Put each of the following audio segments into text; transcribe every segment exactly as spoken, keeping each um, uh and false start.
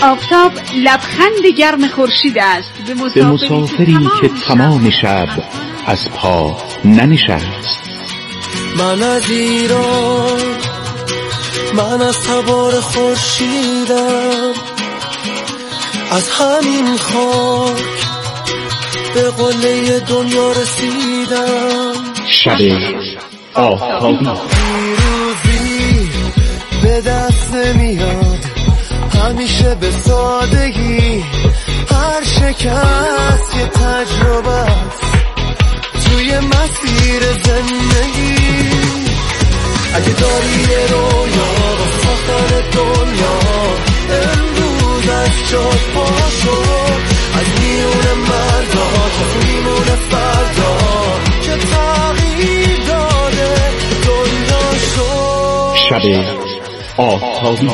آفتاب لبخند گرم خورشید است به مسافری, به مسافری که تمام شب از پا ننشست. من از ایران، من از تبار خورشیدم، از همین خاک به قله دنیا رسیدم. شب آفتابی پیروزی به دست نمیاد همیشه به سادگی، هر شکست یه تجربه است توی مسیر زندگی. اگه داری یه رویا با ساختن دنیا، امروز از جات پاشو، از میون مردا تا میمونه فردا که تغییر داده دنیا شد. شب آفتابی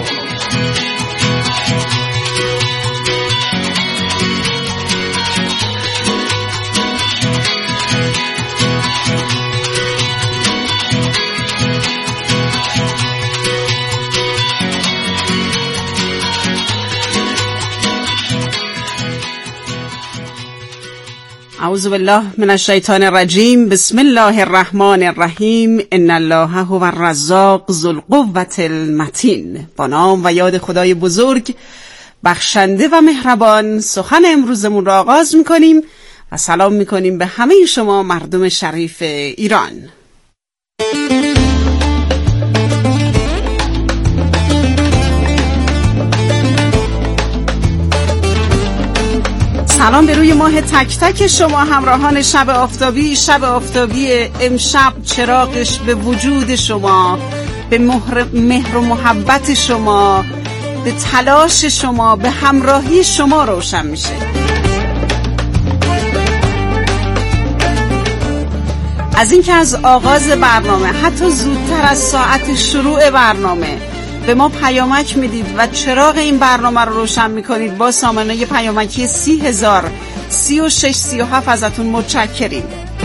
اعوذ بالله من الشیطان الرجیم. بسم الله الرحمن الرحیم. ان الله هو الرزاق ذو القوة المتین. با نام و یاد خدای بزرگ بخشنده و مهربان سخن امروزمون را آغاز میکنیم و سلام میکنیم به همه شما مردم شریف ایران. سلام به روی ماه تک تک شما همراهان شب آفتابی. شب آفتابی امشب چراغش به وجود شما، به مهر, مهر و محبت شما، به تلاش شما، به همراهی شما روشن میشه. از اینکه از آغاز برنامه حتی زودتر از ساعت شروع برنامه به ما پیامک میدید و چراغ این برنامه رو روشن میکنید، با سامانه پیامکی سی هزار سی و شش سی و هفت ازتون متشکریم.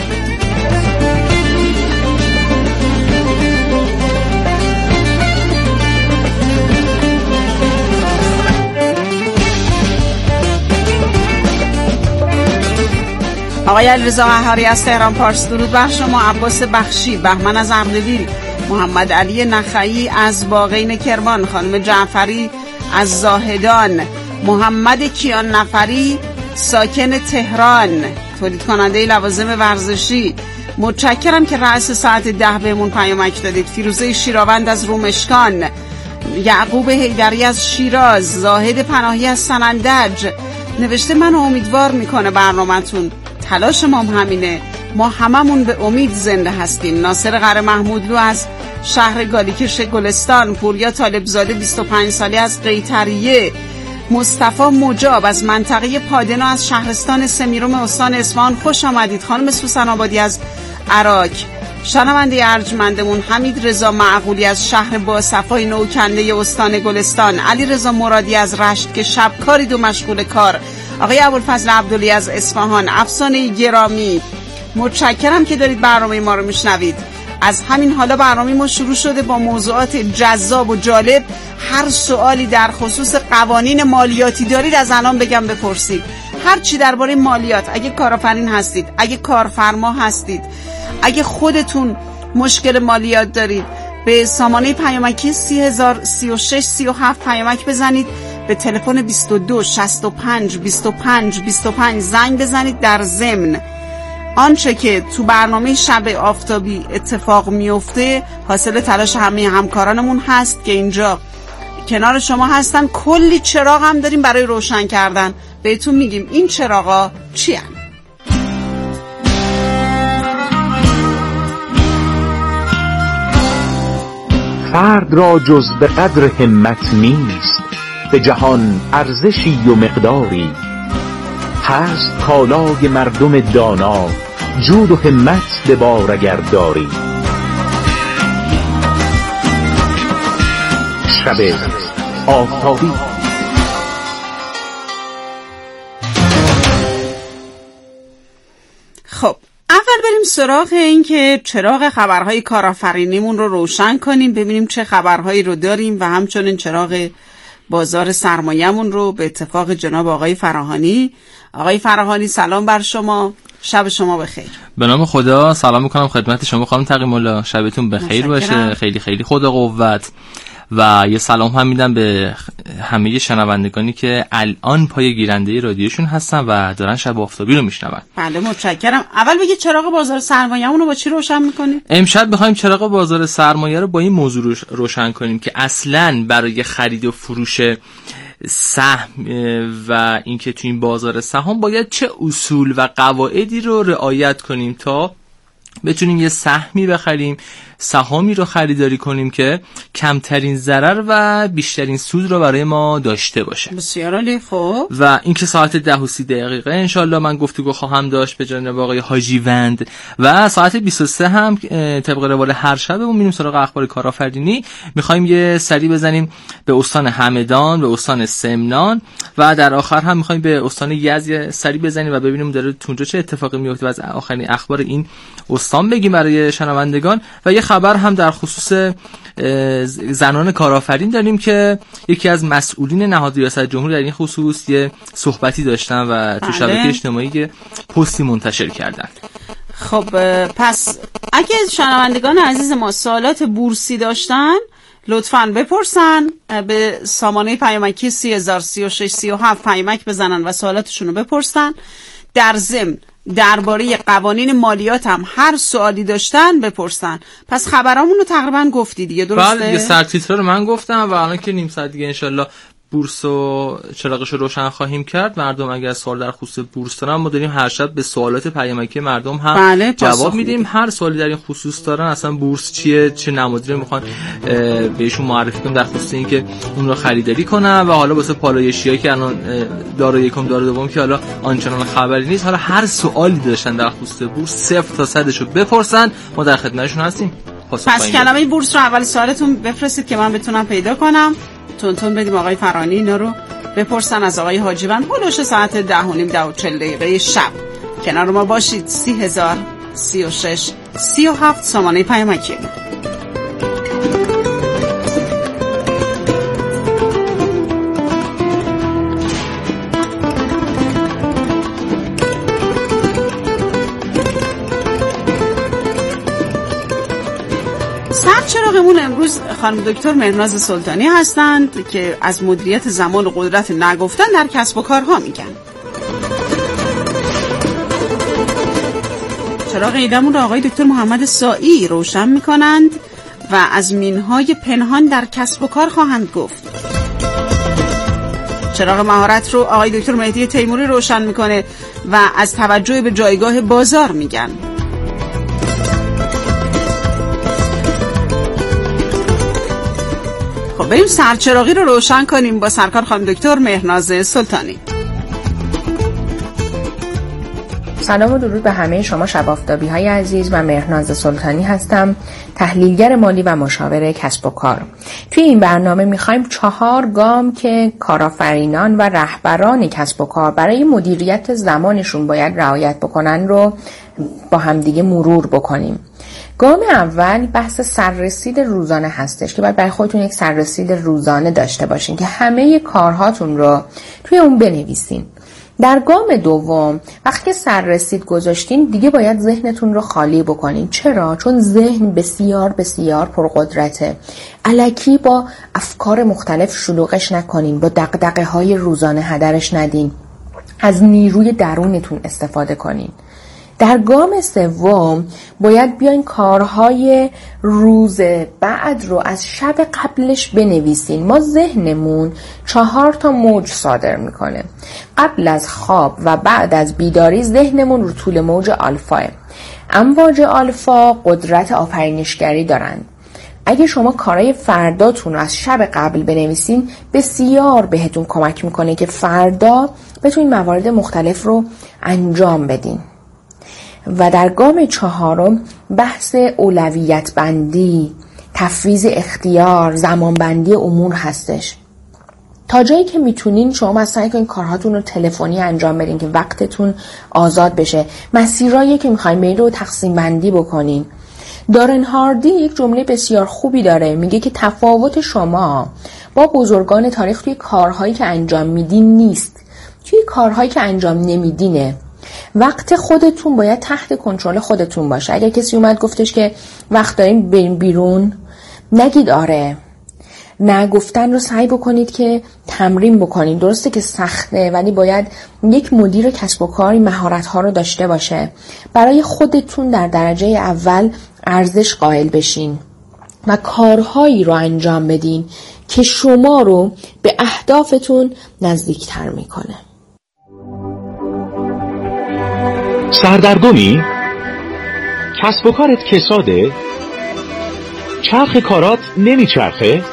آقای علیرضا قهاری از تهران پارس درود بر شما. عباس بخشی، بهمن از اردبیل، محمد علی نخعی از باقین کرمان، خانم جعفری از زاهدان، محمد کیان نفری ساکن تهران، تولید کننده لوازم ورزشی، متشکرم که رأس ساعت ده بهمون پیامک دادید. فیروزه شیراوند از رومشکان، یعقوب حیدری از شیراز، زاهد پناهی از سنندج نوشته من امیدوار میکنه برنامه‌تون. تلاش ما هم همینه، ما هممون به امید زنده هستیم. ناصر قره محمودلو از شهر گالیکش گلستان، پوریا طالبزاده بیست و پنج ساله از قیطریه، مصطفی مجاب از منطقه پادنا از شهرستان سمیروم استان اصفهان خوش آمدید. خانم سوسن آبادی از عراق، شنونده ارجمندمون حمید رضا معقولی از شهر با صفای نوکنده استان گلستان، علی رضا مرادی از رشت که شب کاری و مشغول کار، آقای ابوالفضل عبدلی از اصفهان، افسانه گرامی متشکرم که دارید برنامه ما رو میشنوید. از همین حالا برنامه ما شروع شده با موضوعات جذاب و جالب. هر سوالی در خصوص قوانین مالیاتی دارید از الان بگم بپرسید. هر چی درباره مالیات، اگه کارآفرین هستید، اگه کارفرما هستید، اگه خودتون مشکل مالیات دارید، به سامانه پیامکی سی هزار سی و شش سی و هفت پیامک بزنید، به تلفن بیست و دو شصت و پنج بیست و پنج بیست و پنج زنگ بزنید. در ضمن آنچه که تو برنامه شب آفتابی اتفاق میفته حاصل تلاش همه همکارانمون هست که اینجا کنار شما هستن. کلی چراغ هم داریم برای روشن کردن، بهتون میگیم این چراغا چی هن؟ فرد را جز به قدر همت نیست، به جهان ارزشی و مقداری هست. کالای مردم دانا جود و همت به بار اگر داری. شب آفتابی. خب اول بریم سراغ این که چراغ خبرهای کارآفرینیمون رو روشن کنیم، ببینیم چه خبرهایی رو داریم و همچنین چراغ بازار سرمایه‌مون رو به اتفاق جناب آقای فراهانی. آقای فراهانی سلام بر شما، شب شما بخیر. به نام خدا سلام میکنم خدمت شما خانم تقی‌الله، شبتون بخیر باشه، خیلی خیلی خدا قوت. و یه سلام هم میدم به همه شنوندگانی که الان پای گیرنده رادیوشون هستن و دارن شب آفتابی رو میشنون. بله متشکرم. اول بگید چراغ بازار سرمایه‌مون رو با چی روشن میکنیم؟ امشب میخوایم چراغ بازار سرمایه رو با این موضوع روشن کنیم که اصلاً برای خرید و فروش سهم و اینکه تو این بازار سهام باید چه اصول و قواعدی رو رعایت کنیم تا بتونیم یه سهمی بخریم، سهامی رو خریداری کنیم که کمترین ضرر و بیشترین سود رو برای ما داشته باشه. بسیار عالی. خب و اینکه ساعت ده و سی دقیقه انشالله من گفتگو خواهم داشت به جناب آقای حاجیوند و ساعت بیست و سه هم طبق روال هر شبمون میریم سراغ اخبار کارآفرینی. میخوایم یه سری بزنیم به استان همدان، به استان سمنان و در آخر هم میخوایم به استان یزد سری بزنیم و ببینیم داره اونجا چه اتفاقی میفته و از آخرین اخبار این استان بگیم برای شنوندگان. و یه خبر هم در خصوص زنان کارآفرین داریم که یکی از مسئولین نهاد ریاست جمهوری در این خصوص یه صحبتی داشتن و تو شبکه اجتماعی پستی منتشر کردن. خب پس اگه شنوندگان عزیز ما سوالات بورسی داشتن لطفاً بپرسن، به سامانه پیامکی سی هزار سی و شش سی و هفت پیامک بزنن و سوالاتشون رو بپرسن. در ضمن درباره قوانین مالیات هم هر سوالی داشتن بپرسن. پس خبرامون رو تقریبا گفتی دیگه، درسته؟ بله، یه سرتیتر رو من گفتم و الان که نیم ساعت دیگه انشالله بورس و چراغش رو روشن خواهیم کرد. مردم اگر سوال در خصوص بورس دارن ما داریم هر شب به سوالات پیامکی مردم هم بله، جواب میدیم. هر سوالی در این خصوص دارن، اصلا بورس چیه، چه نمادی رو میخوان بهشون معرفی کنیم در خصوص اینکه اون رو خریداری کنن. و حالا واسه پالایشیایی که الان دارو یکم دارو دوم که حالا آنچنان خبری نیست، حالا هر سوالی داشتن در خصوص بورس صفر تا صدش رو بپرسن، ما در خدمتشون هستیم. پس کلمه بورس رو اول سوالتون بفرستید که من بتونم پیدا کنم. تون تون بدیم آقای فرانی اینا رو بپرسن از آقای حاجیوند. هلوش ساعت ده و نیم ده و چل دقیقه شب کنار ما باشید. سی هزار سی و شش سی و هفت سامانه پیامکی. سرچراغمون امروز خانم دکتر مهرناز سلطانی هستند که از مدیریت زمان و قدرت نگفتن در کسب و کارها میگن. چراغ ایدمون رو آقای دکتر محمد سائی روشن میکنند و از مینهای پنهان در کسب و کار خواهند گفت. چراغ مهارت رو آقای دکتر مهدی تیموری روشن میکنه و از توجه به جایگاه بازار میگن. خب بریم سرچراغی رو روشن کنیم با سرکار خانم دکتر مهرناز سلطانی. سلام و درود به همه شما شب آفتابی های عزیز. من مهرناز سلطانی هستم، تحلیلگر مالی و مشاور کسب و کار. توی این برنامه میخوایم چهار گام که کارآفرینان و رهبران کسب و کار برای مدیریت زمانشون باید رعایت بکنن رو با همدیگه مرور بکنیم. گام اول بحث سررسید روزانه هستش که باید برای خودتون یک سررسید روزانه داشته باشین که همه کارهاتون رو توی اون بنویسین. در گام دوم وقتی که سررسید گذاشتین دیگه باید ذهنتون رو خالی بکنین. چرا؟ چون ذهن بسیار بسیار پرقدرته. الکی با افکار مختلف شلوغش نکنین، با دغدغه های روزانه هدرش ندین، از نیروی درونتون استفاده کنین. در گام سوم باید بیاین کارهای روز بعد رو از شب قبلش بنویسین. ما ذهنمون چهار تا موج صادر میکنه. قبل از خواب و بعد از بیداری ذهنمون رو طول موج آلفاه. امواج آلفا قدرت آفرینشگری دارند. اگه شما کارهای فرداتون رو از شب قبل بنویسین بسیار بهتون کمک میکنه که فردا بتونین موارد مختلف رو انجام بدین. و در گام چهارم بحث اولویت بندی، تفویض اختیار، زمان بندی امور هستش. تا جایی که میتونین شما مثلا این کارهاتون رو تلفنی انجام بدین که وقتتون آزاد بشه. مسیرایی که میخواین برید رو تقسیم بندی بکنین. دارن هاردی یک جمله بسیار خوبی داره، میگه که تفاوت شما با بزرگان تاریخ توی کارهایی که انجام میدین نیست، توی کارهایی که انجام نمیدینه. وقت خودتون باید تحت کنترل خودتون باشه. اگر کسی اومد گفتش که وقت داریم بریم بیرون، نگید آره. نه، گفتن رو سعی بکنید که تمرین بکنید. درسته که سخته، ولی باید یک مدیر کسب و کاری مهارت‌ها رو داشته باشه. برای خودتون در درجه اول ارزش قائل بشین و کارهایی رو انجام بدین که شما رو به اهدافتون نزدیکتر میکنه. سردرگمی؟ کسب و کارت کساده؟ چرخ کارات نمیچرخه؟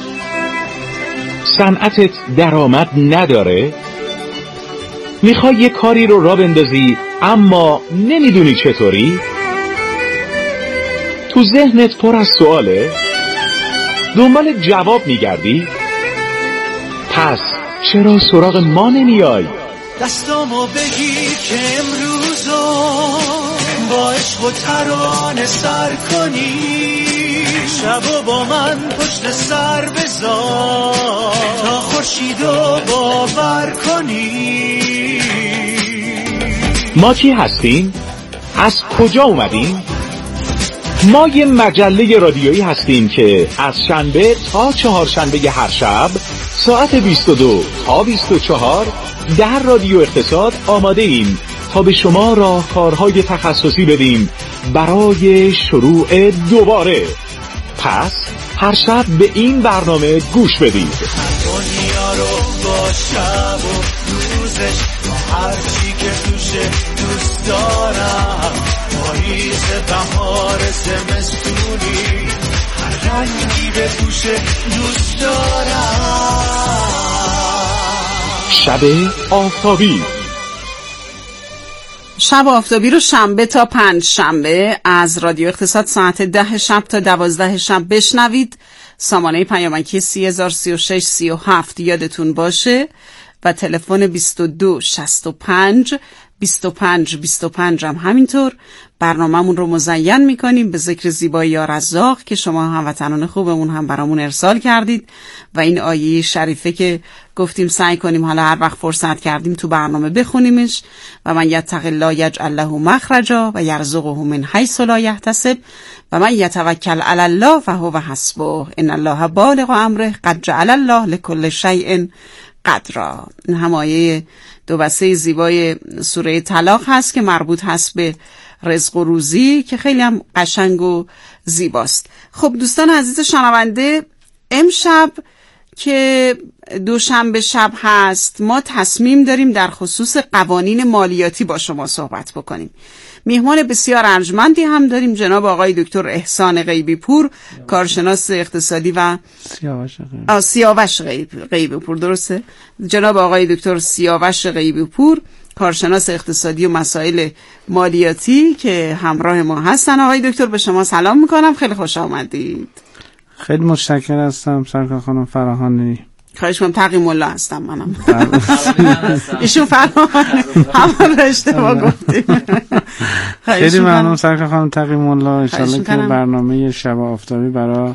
صنعتت درآمد نداره؟ میخوای یه کاری رو راه بندازی اما نمیدونی چطوری؟ تو ذهنت پر از سواله؟ دنبال جواب میگردی؟ پس چرا سراغ ما نمیای؟ دستامو بگیر که امروزو با عشق و ترانه سر کنی، شبو با من پشت سر بذار تا خورشیدو باور کنی. ما کی هستیم؟ از کجا اومدیم؟ ما یه مجله رادیویی هستیم که از شنبه تا چهارشنبه هر شب ساعت بیست و دو تا بیست و چهار در رادیو اقتصاد آماده ایم تا به شما راهکارهای تخصصی بدیم برای شروع دوباره. پس هر شب به این برنامه گوش بدید. دنیا رو با شب و روزش، هر چی که توشه دوست دارم، پاییز بهار زمستونی، هر رنگی به توشه دوست دارم. شب آفتابی. شب آفتابی رو شنبه تا پنج شنبه از رادیو اقتصاد ساعت ده شب تا دوازده شب بشنوید. سامانه پیامکی سی هزار سی و شش سی و هفت یادتون باشه و تلفن بیست و دو شصت و پنج بیست و پنج بیست و پنج هم همینطور. برنامه‌مون رو مزین می‌کنیم به ذکر زیبایی یا رزاق که شما هموطنان خوبمون هم برامون ارسال کردید و این آیه شریفه که گفتیم سعی کنیم حالا هر وقت فرصت کردیم تو برنامه بخونیمش. و من یتق الله یجعل له مخرجا و یرزقه من حیث لا یحتسب و من یتوکل علی الله فهو حسبه ان الله بالغ امره قد جعل الله لكل شیء قدرا. این هم آیه دو بسته زیبای سوره طلاق هست که مربوط هست به رزق و روزی که خیلی هم قشنگ و زیباست. خب دوستان عزیز شنونده، امشب که دوشنبه شب هست ما تصمیم داریم در خصوص قوانین مالیاتی با شما صحبت بکنیم. میهمان بسیار ارجمندی هم داریم، جناب آقای دکتر احسان غیبی پور، کارشناس اقتصادی و سیاوش غیبی سیاوش غیبی پور درسته؟ جناب آقای دکتر سیاوش غیبی پور، کارشناس اقتصادی و مسائل مالیاتی که همراه ما هستن. آقای دکتر به شما سلام میکنم، خیلی خوش آمدید. خیلی متشکرم هستم سرکار خانم فراهانی. خواهش می‌کنم. تقی مولا هستم منم. ایشون فراهانی همون رو اشتباه گفتیم. خیلی ممنون سرکار خانم تقی مولا. ان شاءالله که برنامه شب آفتابی برای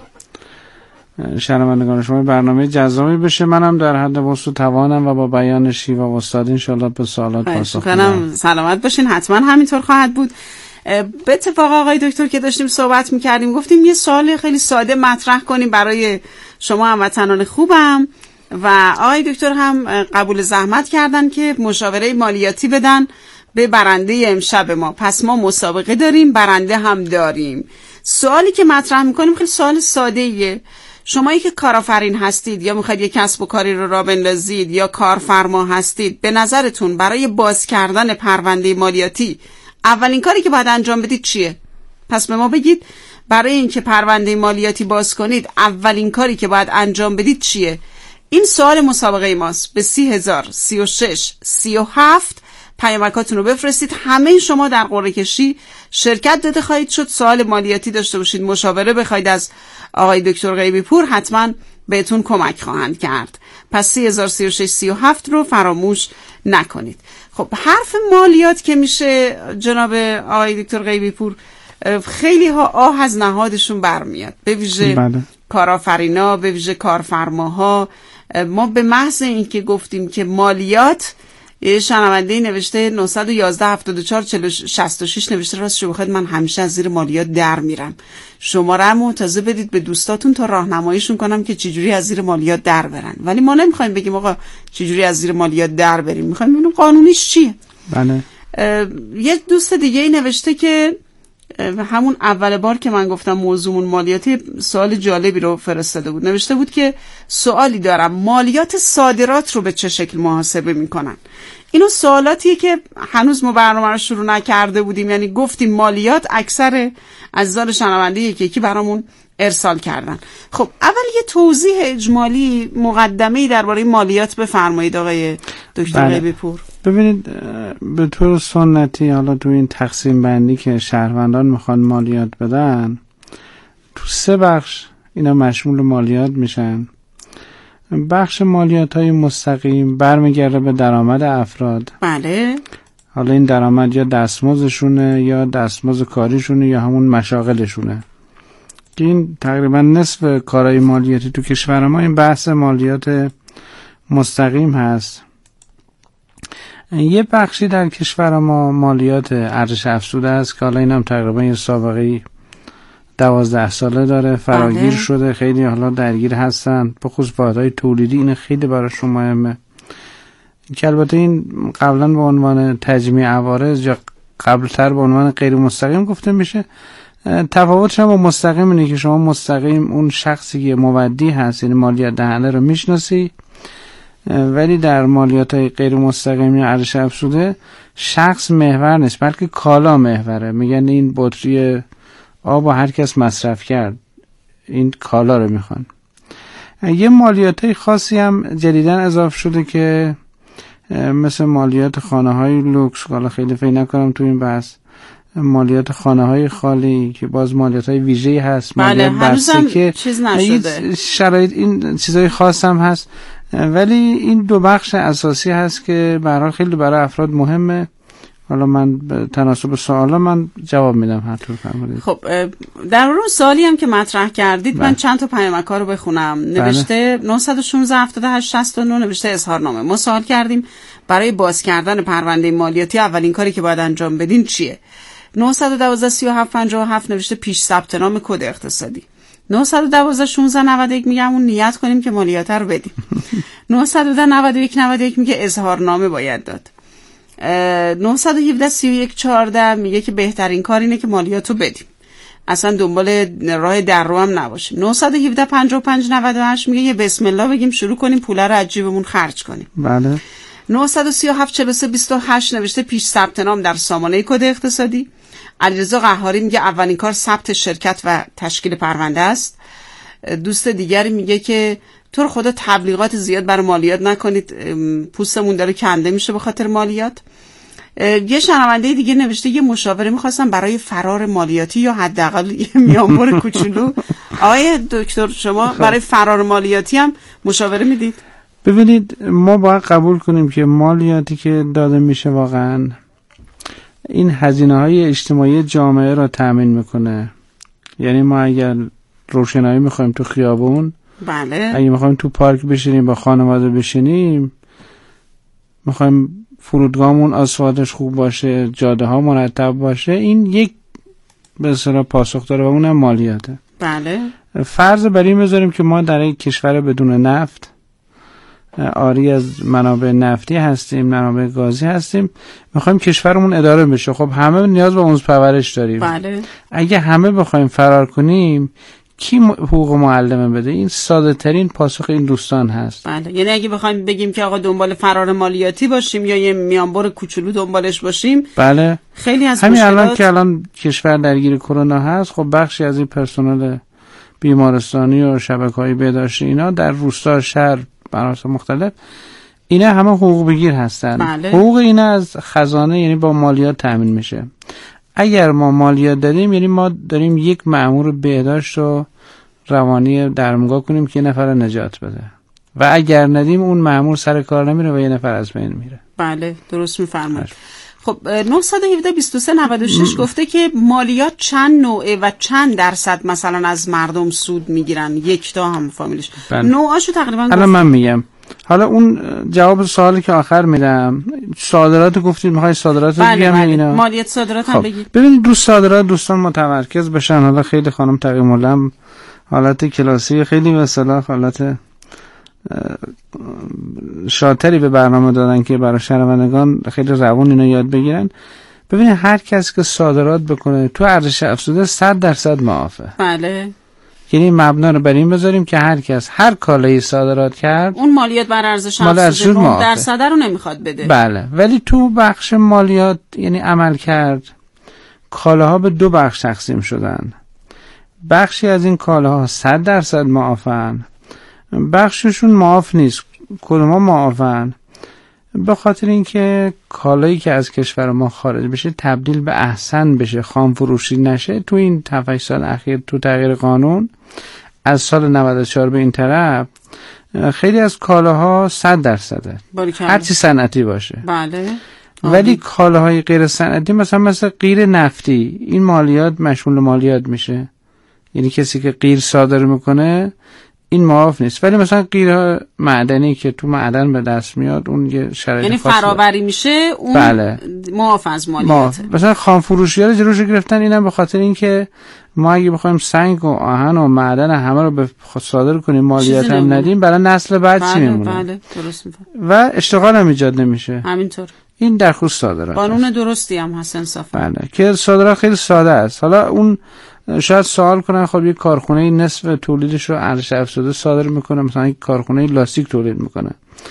شنوندگان شما برنامه جذابی بشه. منم در حد وسع توانم و با بیان شیوا و استاد ان شاءالله به سوالات پاسخ میدم. سلامت باشین. حتما همینطور خواهد بود. به اتفاق آقای دکتر که داشتیم صحبت میکردیم گفتیم یه سوال خیلی ساده مطرح کنیم برای شما هموطنان خوبم و آقای دکتر هم قبول زحمت کردن که مشاوره مالیاتی بدن به برنده امشب ما. پس ما مسابقه داریم، برنده هم داریم. سوالی که مطرح میکنیم خیلی سوال ساده ایه. شمایی که کارآفرین هستید یا میخواید یک کسب و کاری رو راه بندازید یا کارفرما هستید، به نظرتون برای باز کردن پرونده مالیاتی اولین کاری که باید انجام بدید چیه؟ پس به ما بگید برای اینکه پرونده مالیاتی باز کنید اولین کاری که باید انجام بدید چیه؟ این سوال مسابقه ماست. به سی هزار سی و شش سی و هفت پیامکاتون رو بفرستید. همه شما در قرعه کشی شرکت داده خواهید شد. سوال مالیاتی داشته باشید، مشاوره بخواید از آقای دکتر غیبی پور، حتما بهتون کمک خواهند کرد. پس سی هزار سی و شش سی و هفت رو فراموش نکنید. خب حرف مالیات که میشه جناب آقای دکتر غیبی پور، خیلی ها آه از نهادشون برمیاد، به ویژه بله. کارآفرینا، به ویژه کارفرماها. ما به محض اینکه گفتیم که مالیات، یه شنونده نوشته نهصد و یازده هفتاد و چهار شصت و شش نوشته راستش بخواید من همیشه از زیر مالیات در میرم. شماره منتظر بدید به دوستاتون تا راهنماییشون کنم که چجوری از زیر مالیات در برن. ولی ما نمیخوایم بگیم آقا چجوری از زیر مالیات در بریم، میخوایم ببینیم قانونیش چیه. بله. یه دوست دیگه ای نوشته که همون اول بار که من گفتم موضوعمون مالیاتی، سوال جالبی رو فرستاده بود. نوشته بود که سوالی دارم، مالیات صادرات رو به چه شکل محاسبه میکنن؟ اینو سوالاتیه که هنوز ما برنامه رو شروع نکرده بودیم، یعنی گفتیم مالیات، اکثر عزیزان شنونده یکی یکی برامون ارسال کردن. خب اول یه توضیح اجمالی مقدمه‌ای درباره مالیات بفرمایید آقای دکتر غیبی پور. ببینید به طور سنتی حالا تو این تقسیم بندی که شهروندان میخوان مالیات بدن، تو سه بخش اینا مشمول مالیات میشن. بخش مالیات های مستقیم برمیگرده به درآمد افراد. بله. حالا این درآمد یا دستمزدشونه یا دستمزد کاریشونه یا همون مشاغلشونه، که این تقریبا نصف کارهای مالیاتی تو کشور ما این بحث مالیات مستقیم هست. یه بخشی در کشور ما مالیات ارزش افزوده است که حالا این هم تقریبا یه سابقه دوازده ساله داره، فراگیر بله. شده، خیلی حالا درگیر هستن، بخصوص واحدهای تولیدی این خیلی براشون مهمه، که البته این قبلا به عنوان تجمیع عوارض یا قبلتر به عنوان غیر مستقیم گفته میشه. تفاوتش هم با مستقیم اینه که شما مستقیم اون شخصی که مودی هست، یعنی مالیات دهنده رو میشناسی، ولی در مالیات های غیر مستقیم یا ارزش افزوده شخص محور نیست بلکه کالا محوره. میگن این بطری آب و هر کس مصرف کرد این کالا رو میخوان. یه مالیات های خاصی هم جدیدن اضافه شده که مثل مالیات خانه های لوکس، حالا خیلی فکر نکنم تو این بحث، مالیات خانه های خالی که باز مالیات های ویژه‌ای هست، بله. مالیات بسته که چیز نشده، شرایط این چیزای خاص هم هست، ولی این دو بخش اساسی هست که به هر حال خیلی برای افراد مهمه. حالا من به تناسب سوالا من جواب میدم هر طور فرمودید. خب در اون سوالی هم که مطرح کردید بله. من چند تا پیامک رو بخونم. نوشته بله. نهصد و شانزده هفتاد و هشت شصت و نه نوشته اظهارنامه. ما سوال کردیم برای باز کردن پرونده مالیاتی اولین کاری که باید انجام بدین چیه؟ نهصد و دوازده سی و هفت پنجاه و هفت نوشته پیش ثبت نام کد اقتصادی. نهصد و دوازده شانزده نود و یک میگه همون نیت کنیم که مالیات رو بدیم. نهصد و ده نود و یک نود و یک میگه اظهارنامه باید داد. نهصد و هفده سی و یک چهارده میگه که بهترین کار اینه که مالیات رو بدیم، اصلا دنبال راه در رو هم نباشیم. نهصد و هفده پنجاه و پنج نود و هشت میگه یه بسم الله بگیم شروع کنیم پول رو از جیبمون خرج کنیم. بله. نهصد و سی و هفت چهل و سه بیست و هشت نوشته پیش ثبت نام در سامانه کد اقتصادی. علیرضا قهاری میگه اولین کار ثبت شرکت و تشکیل پرونده است. دوست دیگری میگه که تو رو خدا تبلیغات زیاد برای مالیات نکنید، پوستمون داره کنده میشه به خاطر مالیات. یه شنونده دیگه نوشته یه مشاوره میخواستم برای فرار مالیاتی یا حداقل یه میانبر کوچولو. آقای دکتر شما برای فرار مالیاتی هم مشاوره میدید؟ ببینید ما باید قبول کنیم که مالیاتی که داده میشه واقعا این هزینه های اجتماعی جامعه را تأمین میکنه. یعنی ما اگر روشنایی میخوایم تو خیابون، بله، اگه میخوایم تو پارک بشینیم با خانواده بشینیم، میخوایم فرودگاهمون آسفالتش خوب باشه، جاده ها مرتب باشه، این یک به اصطلاح پاسخ داره و اونم مالیاته. بله. فرض بر این بذاریم که ما در یک کشور بدون نفت، آری از منابع نفتی هستیم، منابع گازی هستیم، میخوایم کشورمون اداره بشه. خب همه نیاز به اونز پرورش داریم. بله. اگه همه بخوایم فرار کنیم کی حقوق معلمه بده؟ این ساده ترین پاسخ این دوستان هست. بله. یعنی اگه بخوایم بگیم که آقا دنبال فرار مالیاتی باشیم یا یه میانبر کوچولو دنبالش باشیم، بله، خیلی از همین مشکلات الان که الان کشور درگیر کرونا هست، خب بخشی از این پرسنل بیمارستانی و شبکه‌های بهداشتی اینا در روستا، شهر، مناطق مختلف، اینا همه حقوق بگیر هستن. بله. حقوق اینا از خزانه یعنی با مالیات تامین میشه. اگر ما مالیات دادیم یعنی ما داریم یک مأمور بهداشت و روانی درمانگاه کنیم که یه نفر نجات بده، و اگر ندیم اون مأمور سر کار نمیره و یه نفر از بین میره. بله درست میفرمایید. خب نه یک هفت دو سه نود و شش گفته که مالیات چند نوعه و چند درصد مثلا از مردم سود میگیرن، یک تا هم فامیلش. نوعاشو تقریبا الان من میگم. حالا اون جواب سوالی که آخر میدم، صادرات گفتید میخوای صادرات رو بگم اینا؟ مالیات صادرات هم بگید. ببینید دو صادرات دوستان متمرکز بشن. حالا خیلی خانم تقی ملا حالت کلاسی خیلی به اصطلاح حالت شاطری به برنامه دادن که برای شنوندگان خیلی روون اینو یاد بگیرن. ببینید هر کس که صادرات بکنه تو ارزش افزوده صد درصد معافه. بله. یعنی مبنا رو بر این بذاریم که هر کس هر کالایی صادرات کرد اون مالیات بر ارزش افزوده نه درصد رو نمیخواد بده. بله. ولی تو بخش مالیات یعنی عمل کرد کالاها به دو بخش تقسیم شدن. بخشی از این کالاها صد درصد معافن، بخششون معاف نیست. کدوما معافن؟ به خاطر اینکه کالایی که از کشور ما خارج بشه تبدیل به احسن بشه، خام فروشی نشه. تو این هفت سال اخیر تو تغییر قانون از سال نود و چهار به این طرف خیلی از کالاها صد درصده، هر چی صنعتی باشه. بله. ولی کالاهای غیر صنعتی مثلا مثل قیر نفتی، این مالیات مشمول مالیات میشه. یعنی کسی که قیر صادر میکنه این معاف نیست. ولی مثلا قیر معدنی که تو معدن به دست میاد اون یه شرایط یعنی خاصی فراوری میشه اون بله. معاف از مالیاته. مثلا خام فروشی ها جلوشو گرفتن، اینم به خاطر اینکه ما اگه بخوایم سنگ و آهن و معدن همه رو به صادر کنیم مالیات هم ندیم برای نسل بعد بله، چی میمونه؟ بله درست میفهم. و اشتغال هم ایجاد نمیشه. همینطور. این در خصوص صادرات قانون درستی هم هست انصافا. بله که صادرات خیلی ساده است. حالا اون شاید سوال کنن خب یک کارخونه نصف تولیدش رو ارزش افزوده صادر میکنه، مثلا یک کارخونه لاستیک تولید میکنه،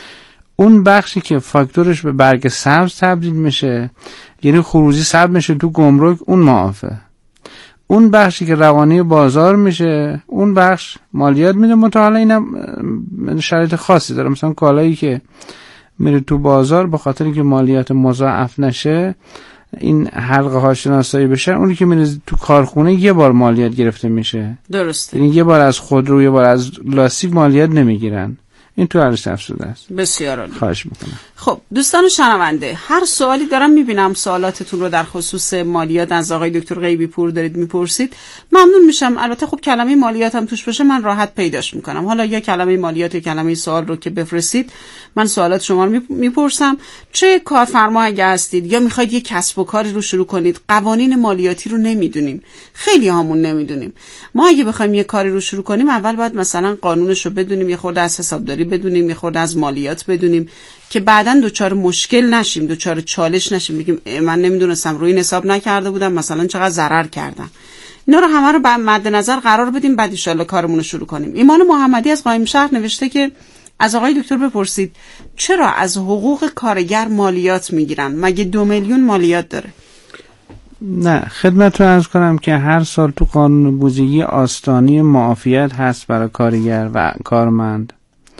اون بخشی که فاکتورش به برگ سبز تبدیل میشه یعنی خروجی ثبت میشه تو گمرک اون معافه. اون بخشی که روانی بازار میشه اون بخش مالیات میده. متأهل اینم شرایط خاصی داره. مثلا کالایی که میره تو بازار به خاطر اینکه مالیات مضاعف نشه این حلقه ها شناسایی بشه، اونی که میره تو کارخونه یه بار مالیات گرفته میشه. درسته. این یه بار از خودرو یه بار از لاستیک مالیات نمیگیرن. این تو ارزش افزوده است. بسیار عالی. خواهش میکنم. خب دوستان شنونده، هر سوالی دارم میبینم سوالاتتون رو در خصوص مالیات از آقای دکتر غیبی پور دارید میپرسید، ممنون میشم. البته خب کلمه مالیات هم توش باشه من راحت پیداش میکنم. حالا یا کلمه مالیات یا کلمه سوال رو که بفرستید من سوالات شما رو میپرسم. چه کارفرما اگه هستید یا میخواید یه کسب و کاری رو شروع کنید، قوانین مالیاتی رو نمیدونیم، خیلی هامون نمیدونیم. ما اگه بخوایم یه کاری رو شروع کنیم اول باید مثلا قانونش رو بدونیم، یه خورده از حسابداری بدونیم، یه خورده از مالیات بدونیم که بعداً دوچار مشکل نشیم، دوچار چالش نشیم، بگیم من نمیدونستم، روی این حساب نکرده بودم، مثلا چقدر ضرر کردم. اینا رو همه رو به مد نظر قرار بدیم، بعد ان شاءالله کارمون رو شروع کنیم. ایمان محمدی از قائم شهر نوشته که از آقای دکتر بپرسید چرا از حقوق کارگر مالیات میگیرن؟ مگه دو میلیون مالیات داره؟ نه، خدمتتون عرض کنم که هر سال تو قانون بودجه آستانی معافیت هست برای کارگر و کارمند.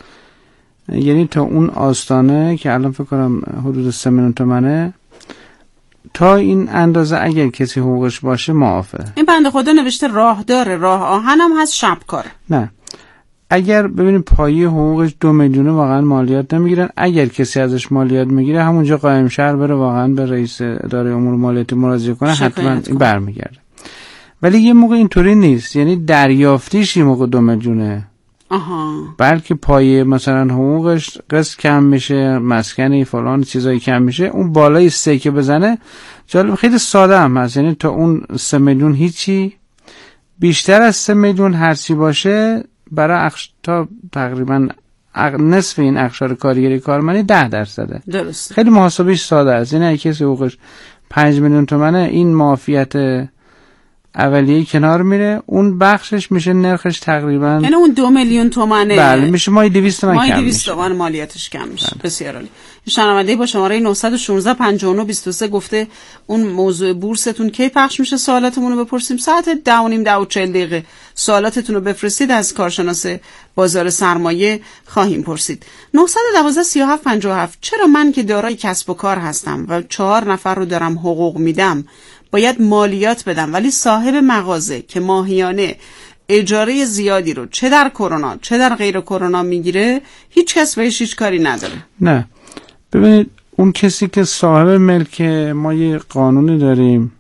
یعنی تا اون آستانه که الان فکر کنم حدود سه میلیون تومنه، تا این اندازه اگر کسی حقوقش باشه معافه. این بنده خدا نوشته راه داره، راه آهن هم هست، شب کار. نه، اگر ببینیم پایه حقوقش دو میلیونه واقعا مالیات نمیگیرن. اگر کسی ازش مالیات میگیره همونجا قائم شهر بره واقعا به رئیس اداره امور مالیاتی مراجعه کنه، حتما این برمیگرده. ولی یه موقع اینطوری نیست، یعنی دریافتیش یه موقع دو میلیونه. آها. بلکه پایه مثلا حقوقش قسط کم میشه، مسکنی فلان چیزایی کم میشه، اون بالای سه که بزنه. جالب خیلی ساده هم هست، یعنی تا اون سه میلیون هیچی، بیشتر از سه میلیون هرچی باشه برای اخش... تا تقریبا نصف این اقشار کارگری کارمندی ده درصده. درست. خیلی محاسبهش ساده است. یعنی اگه کسی حقوقش پنج میلیون تومنه، این معافیت اولیه کنار میره، اون بخشش میشه نرخش تقریبا، یعنی اون دو میلیون تومنه بله میشه مای دویست تومن کم میشه. مای دویست تومن مالیاتش کم میشه. بله. بسیار عالی. شنونده با شماره نه یک شش پنجاه و نه بیست و سه گفته اون موضوع بورستون کی پخش میشه؟ سوالاتمون رو بپرسیم. ساعت ده و نیم ده و چهل دقیقه سوالاتتون رو بفرستید، از کارشناس بازار سرمایه خواهیم پرسید. نه یک دو سه هفت پنج هفت. چرا من که دارای کسب و کار هستم و چهار نفر رو دارم حقوق میدم باید مالیات بدم، ولی صاحب مغازه که ماهیانه اجاره زیادی رو چه در کرونا چه در غیر کرونا میگیره هیچ کس بهش هیچ کاری نداره؟ نه، ببینید اون کسی که صاحب ملک، ما یه قانونی داریم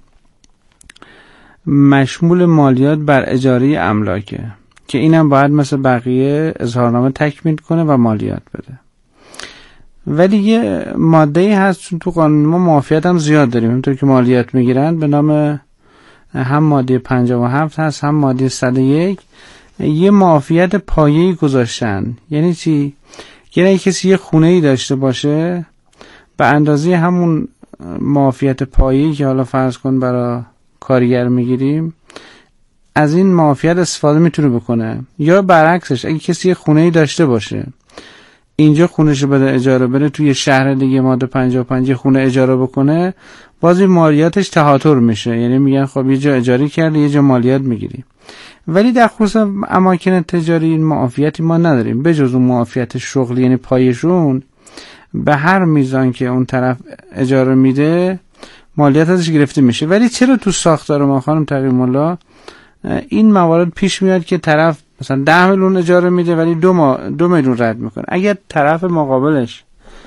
مشمول مالیات بر اجاره املاکه که اینم باید مثل بقیه اظهارنامه تکمیل کنه و مالیات بده. ولی یه ماده‌ای هست چون تو قانون ما معافیت هم زیاد داریم، همونطور که مالیات میگیرن، به نام هم ماده پنجاه و هفت هست هم ماده صد و یک، یه معافیت پایه‌ای گذاشتن. یعنی چی؟ یعنی کسی یه خونه‌ای داشته باشه به اندازه همون معافیت پایه‌ای که حالا فرض کن برای کارگر میگیریم، از این معافیت استفاده میتونه بکنه. یا برعکسش، اگه کسی یه خونه‌ای داشته باشه اینجا خونه‌شو بده اجاره، بره توی شهر دیگه ماده پنجاه و پنج خونه اجاره بکنه، باز این مالیاتش تهاتر میشه. یعنی میگن خب یه جا اجاره کردی یه جا مالیات میگیری. ولی در خصوص اماکن تجاری این معافیتی ما نداریم، به جز اون معافیت شغلی، یعنی پایشون به هر میزان که اون طرف اجاره میده مالیات ازش گرفته میشه. ولی چرا تو ساختار ما خانم تقی الله این موارد پیش میاد که طرف مثلا ده میلیون اجاره میده ولی دو, ما دو میلیون رد میکنه؟ اگر طرف مقابلش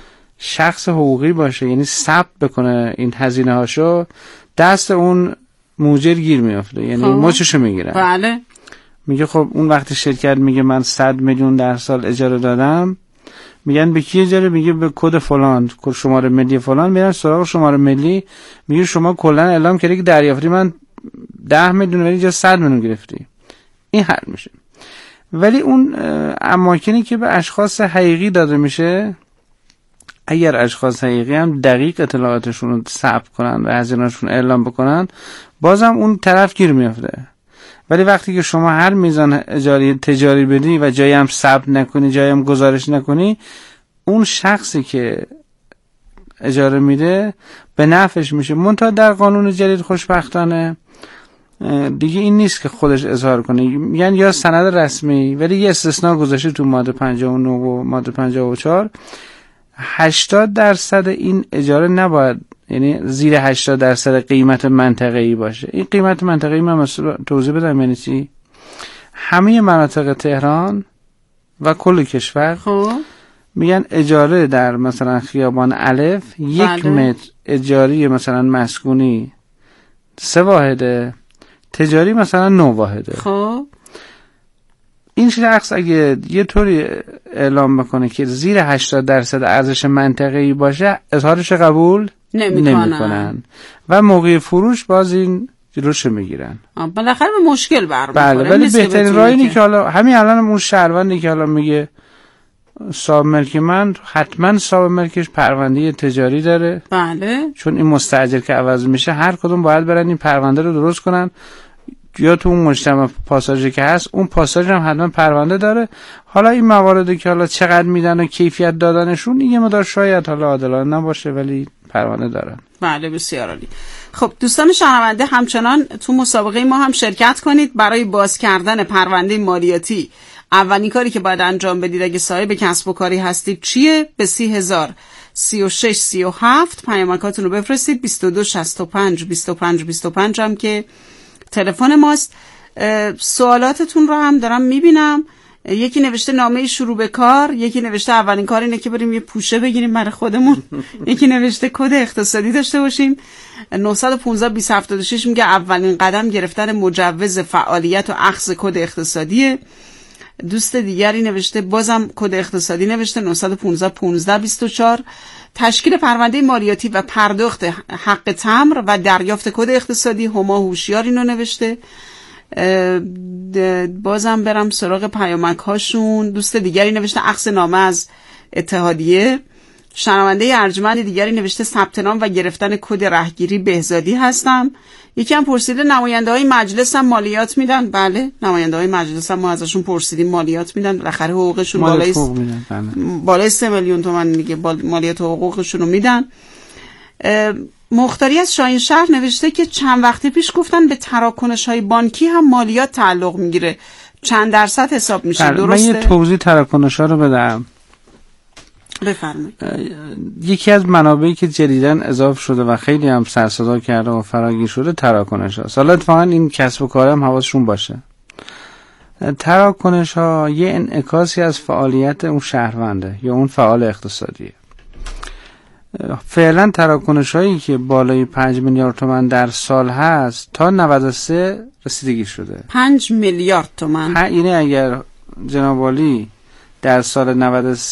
شخص حقوقی باشه، یعنی ثبت بکنه این هزینه هاشو، دست اون موجر گیر میافته، یعنی مچشو میگیره. بله. میگه خب اون وقت شرکت میگه من صد میلیون در سال اجاره دادم، میگن به کی اجاره؟ میگه به کد فلان، کد شماره ملی فلان. میرن سراغ شماره ملی، میگه شما کلا اعلام کردی که دریافتی من ده میلیون ولی جا صد میلیون گرفتی. این حل میشه. ولی اون اماکنی که به اشخاص حقیقی داده میشه، اگر اشخاص حقیقی هم دقیق اطلاعاتشون رو ثبت کنن و هزینه‌شون اعلام بکنن، بازم اون طرف گیر میافته. ولی وقتی که شما هر میزان اجاره تجاری بدی و جایی هم ثبت نکنی، جایی هم گزارش نکنی، اون شخصی که اجاره میده به نفعش میشه. منتها در قانون جدید خوشبختانه دیگه این نیست که خودش اظهار کنه، یعنی یا سند رسمی، ولی یه استثناء گذاشته تو ماده پنجاه و نه و ماده پنجاه و چهار، هشتاد درصد این اجاره نباید، یعنی زیر هشتاد درصد قیمت منطقه‌ای باشه. این قیمت منطقه‌ای من مثلا توضیح بدم یعنی چی؟ همه مناطق تهران و کل کشور خب میگن اجاره در مثلا خیابان الف یک بله. متر اجاری مثلا مسکونی سه واحده، تجاری مثلا نه واحده. خب این شخص اگه یه طوری اعلام بکنه که زیر هشتاد درصد ارزش منطقه‌ای باشه، اظهارش قبول نمی‌کنن و موقع فروش باز این جلوش میگیرن. بالاخره به مشکل برمیخوره. بله، ولی بهترین راه اینه که حالا همین الان اون شهروندی که حالا میگه صاحب ملک من، حتما صاحب ملکش پرونده تجاری داره. بله. چون این مستاجر که عوض میشه هر کدوم باید برن این پرونده رو درست کنن، یا تو اون مجتمع پاساژی که هست اون پاساژ هم حتما پرونده داره. حالا این مواردی که حالا چقدر میدن و کیفیت دادنشون یه مقدار شاید حالا عادلانه نباشه ولی پرونده دارن. بله بسیار عالی. خب دوستان شنونده، همچنان تو مسابقه ما هم شرکت کنید. برای باز کردن پرونده مالیاتی اولین کاری که باید انجام بدید اگه صاحب کسب و کاری هستید چیه؟ به سی هزار سی و شش سی و هفت پیامکاتون رو بفرستید. بیست و دو شصت و پنج بیست و پنج بیست و پنج هم که تلفن ماست. سوالاتتون رو هم دارم میبینم. یکی نوشته نامه شروع به کار، یکی نوشته اولین کار اینه که بریم یه پوشه بگیریم برای خودمون، یکی نوشته کد اقتصادی داشته باشیم. نهصد و پانزده بیست هفتاد و شش میگه اولین قدم گرفتن مجوز فعالیت و اخذ کد اقتصادیه. دوست دیگری نوشته بازم کد اقتصادی نوشته نهصد و پانزده پانزده بیست و چهار. تشکیل پرونده مالیاتی و پرداخت حق تمر و دریافت کد اقتصادی هما هوشیار اینو نوشته. بازم برم سراغ پیامک هاشون. دوست دیگری نوشته اخذ نامه از اتحادیه. شنونده ارجمند دیگری نوشته ثبت نام و گرفتن کد رهگیری بهزادی هستم. یکی هم پرسیده نماینده های مجلس هم مالیات میدن. بله، نماینده های مجلس هم ما ازشون پرسیدیم مالیات میدن. بالاخره حقوقشون بالای بالای سه میلیون تومان دیگه مالیات و حقوقشون رو میدن. مختاری از شاهین شهر نوشته که چند وقت پیش گفتن به تراکنش های بانکی هم مالیات تعلق میگیره، چند درصد حساب میشه؟ درسته؟ من یه توضیح تراکنش ها رو بدم. بفرمایید. یکی از منابعی که جدیداً اضافه شده و خیلی هم سر صدا کرده و فراگیر شده تراکنش هاست. حالا اتفاقاً این کسب و کار هم حواسشون باشه. تراکنش ها یه انعکاسی از فعالیت اون شهرونده یا اون فعال اقتصادیه. فعلا تراکنش هایی که بالای پنج میلیارد تومان در سال هست تا نود و سه رسیدگی شده. پنج میلیارد تومان. یعنی اگر جناب عالی در سال نود و سه